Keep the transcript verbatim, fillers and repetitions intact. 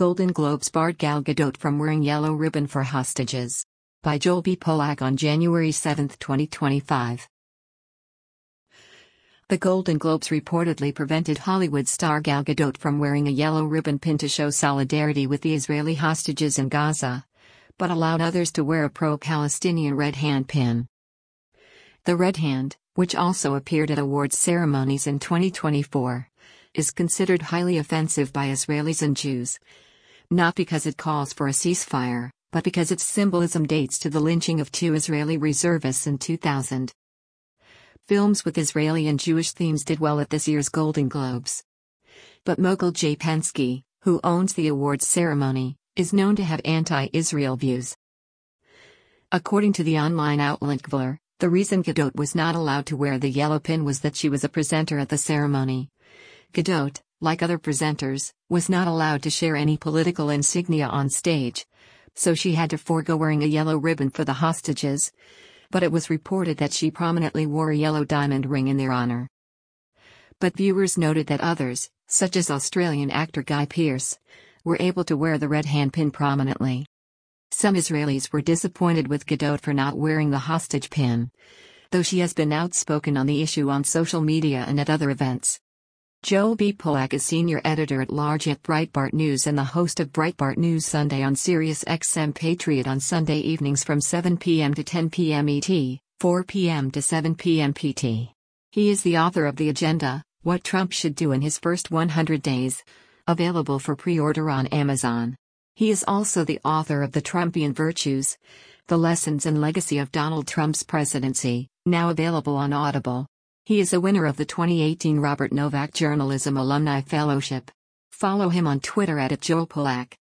Golden Globes barred Gal Gadot from wearing yellow ribbon for hostages. By Joel B. Polak on January seventh, twenty twenty-five. The Golden Globes reportedly prevented Hollywood star Gal Gadot from wearing a yellow ribbon pin to show solidarity with the Israeli hostages in Gaza, but allowed others to wear a pro-Palestinian red hand pin. The red hand, which also appeared at awards ceremonies in twenty twenty-four, is considered highly offensive by Israelis and Jews. Not because it calls for a ceasefire, but because its symbolism dates to the lynching of two Israeli reservists in two thousand. Films with Israeli and Jewish themes did well at this year's Golden Globes. But mogul Jay Penske, who owns the awards ceremony, is known to have anti-Israel views. According to the online outlet Gvur, the reason Gadot was not allowed to wear the yellow pin was that she was a presenter at the ceremony. Gadot, like other presenters, was not allowed to share any political insignia on stage, so she had to forego wearing a yellow ribbon for the hostages, but it was reported that she prominently wore a yellow diamond ring in their honor. But viewers noted that others, such as Australian actor Guy Pearce, were able to wear the red hand pin prominently. Some Israelis were disappointed with Gadot for not wearing the hostage pin, though she has been outspoken on the issue on social media and at other events. Joel B. Polak is senior editor-at-large at Breitbart News and the host of Breitbart News Sunday on Sirius X M Patriot on Sunday evenings from seven p m to ten p m E T, four p m to seven p m P T. He is the author of The Agenda, What Trump Should Do in His First one hundred days, available for pre-order on Amazon. He is also the author of The Trumpian Virtues, The Lessons and Legacy of Donald Trump's Presidency, now available on Audible. He is a winner of the twenty eighteen Robert Novak Journalism Alumni Fellowship. Follow him on Twitter at Joel Polak.